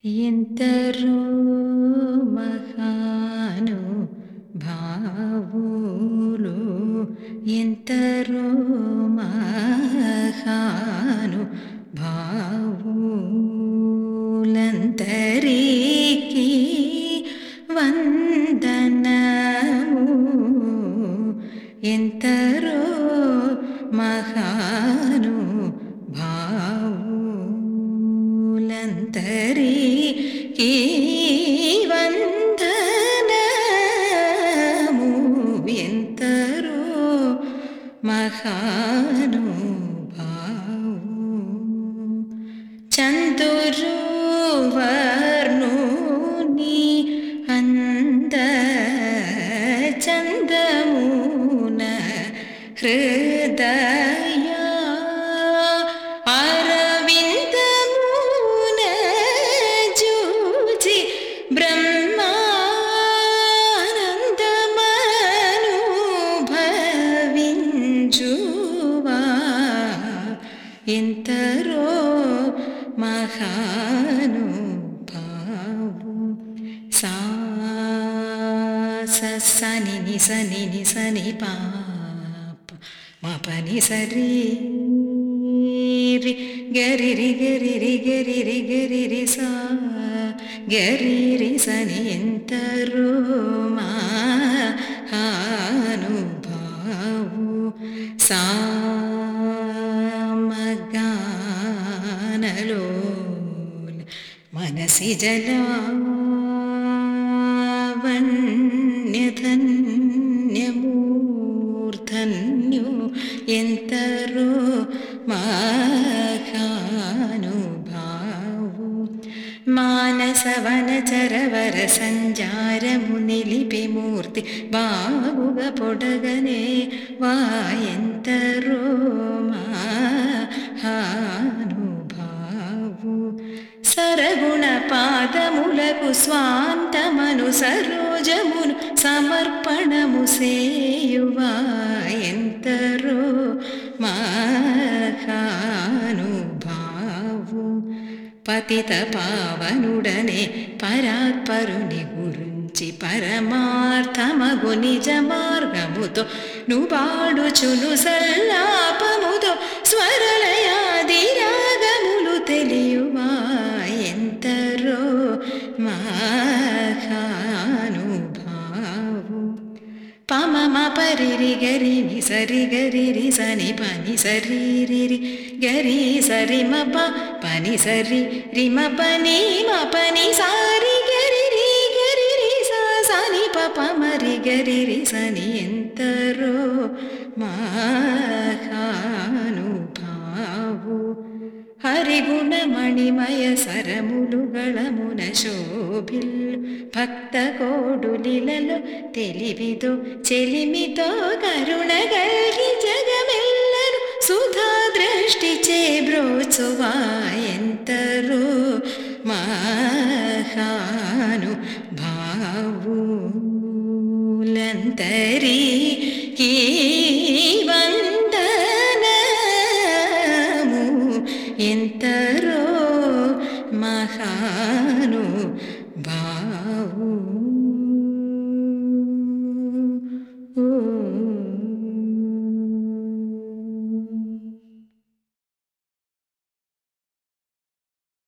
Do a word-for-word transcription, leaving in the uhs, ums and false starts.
ఎందరో మహాను భావులు ఎందరో మహాను భావులందరికీ వందనము ఎందరో మహాను భావులందరికీ వందనము ఎందరో మహాను భావు చందురు వర్ణుని అంద చందమున హృదయ అరవిందమున జూచి బ్రహ్మానందమనుభవించువా ఎందరో మహాను భావు సా సని ని సని ని సని పాప మా పని సరి రి గరి రి గరి రి గరి రి గరి రి సా గరి రి సని ఎందరో మహాను భావు సామగానలో మనసి జలావణ్యధన్యమూర్ధన్యు ఎందరో మహాను భావు మానసవన చరవర సంచారము నిలిపి మూర్తి బావుగా పొడగనే వాయంతరో మహాను భావు సరగుణ పాదములకు స్వాంతమను సరోజమును సమర్పణము సేయువా ఎందరో మహాను భావు పతిత పావనుడనే పరాత్పరుని గురించి పరమార్థమగు నిజ మార్గముతో నుబాడుచును సల్లాపముతో స్వరలయాది రాగములు తెలియువా ఎందరో మహాను భావు పమమ పరిరి గరి ని సరి గరి రి సని పని సరి రి రి గరి సరి మ ప పని సరి రి మ పని మ పని సారి గరి రి గరి రి సా సని ప ప మరి గరి రి సని ఎందరో మహాను భావు హరిగుణ మణిమయ సరములుగళమున శోభిల్లు భక్త కోడులిలలో తెలివితో చెలిమితో కరుణ గల్గి జగమెల్లరు సుధా దృష్టి చేబ్రోచువా ఎందరో మహాను భావులందరికీ వందనము ఎందరో మహా